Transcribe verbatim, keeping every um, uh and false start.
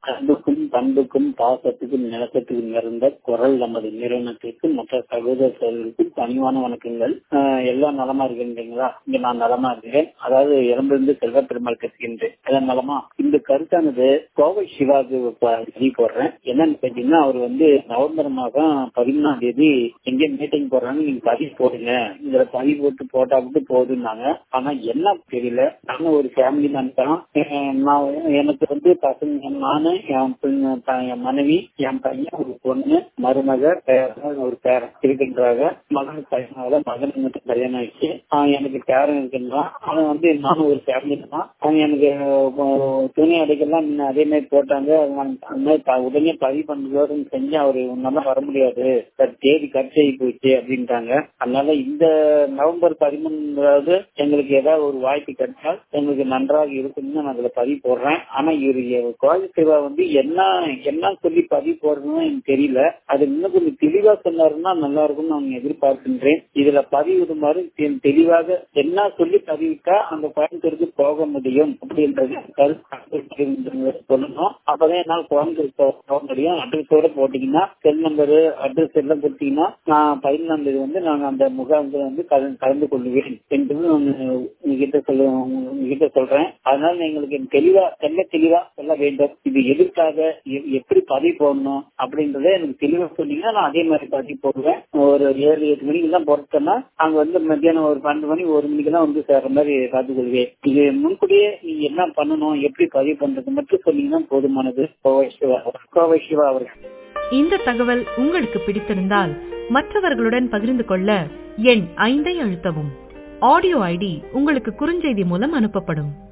அன்புக்கும் பண்புக்கும் பாசத்துக்கும் நிலக்கத்துக்கும் நிறைந்த குரல் நமது நிறுவனத்திற்கு மற்ற சகோதர சகோதரர்களுக்கும் பணிவான வணக்கங்கள். எல்லாம் நலமா இருக்கின்றீங்களா? இங்க நான் நலமா இருக்கிறேன். அதாவது இறந்திருந்து செல்வ பெருமாள் கற்றுகின்றேன். அதான் நலமா. இந்த கருத்தானது கோவை சிவாவுக்கு பதிவு போடுறேன். என்னன்னு கேட்டீங்கன்னா, அவர் வந்து நவம்பர் மாதம் பதிமூணாம் தேதி எங்கே மீட்டிங் போடுறாங்க, நீங்க பதிவு போடுங்க, இதுல பதிவு போட்டு போட்டா விட்டு போகுதுன்னாங்க. ஆனா என்ன தெரியல, நானும் ஒரு ஃபேமிலி தான். நான் எனக்கு வந்து பசங்க, நானு, என் மனைவி, என் பையன், ஒரு பொண்ணு, மருமக, பேரன், ஒரு பேரன் இருக்கின்றாங்க. மகன் பையனால மகன் மட்டும் கல்யாணம் ஆயிடுச்சு. எனக்கு பேரன் இருக்கின்றான். அவன் வந்து நானும் ஒரு ஃபேமிலி தான். அவன் எனக்கு துணி அடைக்கெல்லாம் அதே மாதிரி போட்டாங்க. உடனே பதிவு பண்ணுறதோடு செஞ்சு அவரு உன்னால வர முடியாது, தேதி கட்சி போயிடுச்சு அப்படின்ட்டாங்க. அதனால இந்த நவம்பர் பதிமூன்றாவது எங்களுக்கு ஏதாவது ஒரு வாய்ப்பு கிடைச்சால் எங்களுக்கு நன்றாக இருக்குன்னு நான் அதுல பதிவு போடுறேன். ஆனா இவரு கோவை சிவா வந்து என்ன என்ன சொல்லி பதிவு போடுறதுன்னு எனக்கு தெரியல. அது இன்னும் கொஞ்சம் தெளிவா சொன்னாருன்னா நல்லா இருக்கும்னு நான் எதிர்பார்க்கின்றேன். இதுல பதிவிடுமாறு தெளிவாக என்ன சொல்லி பதிவிட்டா அந்த கோயம்புத்தூருக்கு போக முடியும் அப்படின்றது சொல்லணும். அப்பதான் என்னால் கோயம்புத்தூருக்கு போக முடியும். அட்ரஸோட போட்டீங்கன்னா, செல் நம்பரு, அட்ரஸ் எல்லாம் கொடுத்தீங்கன்னா நான் பதினொன்றாம் தேதி வந்து நான் அந்த முகாம்ல வந்து கலந்து கொள்ளுவேன் என்று உங்ககிட்ட சொல்ல உங்ககிட்ட சொல்றேன். அதனால எங்களுக்கு தெளிவா தெல்ல தெளிவா சொல்ல வேண்டும். இது எதற்காக, எப்படி பதிவு போடணும் அப்படின்றத எனக்கு தெளிவா சொன்னீங்கன்னா நான் அதே மாதிரி பதிவு போடுவேன். ஒரு ஏழு எட்டு மணிக்கு தான் போட்டோம்னா அங்க வந்து மத்தியானம் ஒரு பன்னெண்டு மணி ஒரு மணிக்கு தான் வந்து சேர்ற மாதிரி பார்த்துக் கொள்வேன். இது முன்கூட்டியே நீங்க என்ன பண்ணணும், எப்படி பதிவு பண்றது மட்டும் சொன்னீங்கன்னா போதுமானது. கோவை சிவா கோவை சிவா அவர்கள். இந்த தகவல் உங்களுக்கு பிடித்திருந்தால் மற்றவர்களுடன் பகிர்ந்து கொள்ள எண் ஐந்தை அழுத்தவும். ஆடியோ ஐடி உங்களுக்கு குறுஞ்செய்தி மூலம் அனுப்பப்படும்.